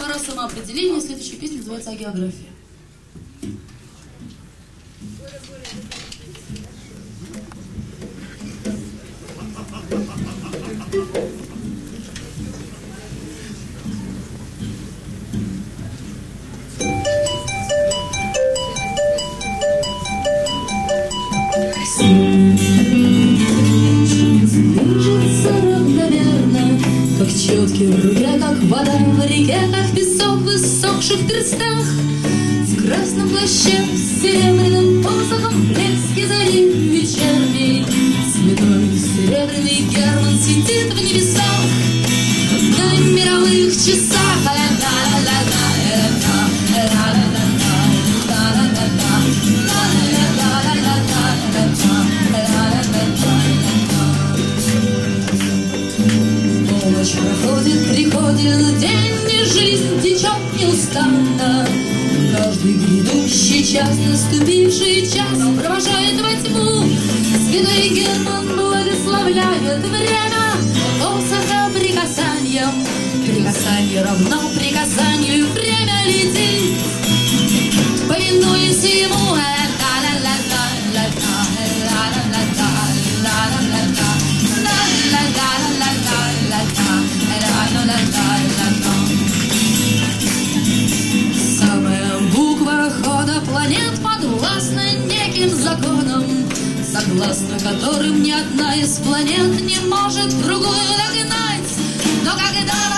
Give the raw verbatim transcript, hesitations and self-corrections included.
пора самоопределения. Следующая песня называется «О географии». Четкий в руке, как вода в реке, как песок в иссохших перстах. В красном плаще, с серебряным посохом, блески зари вечерней. Святой серебряный Герман сидит в небесах на мировых часах. Ночь проходит, приходит день, и жизнь течет неустанно. Каждый грядущий час, наступивший час провожает во тьму. Святой Герман благословляет время посоха прикасанием. Прикасание равно прикасанию, время летит, повинуясь ему. Самая буква хода планет подвластна неким законам, согласно которым ни одна из планет не может другую догнать. Но когда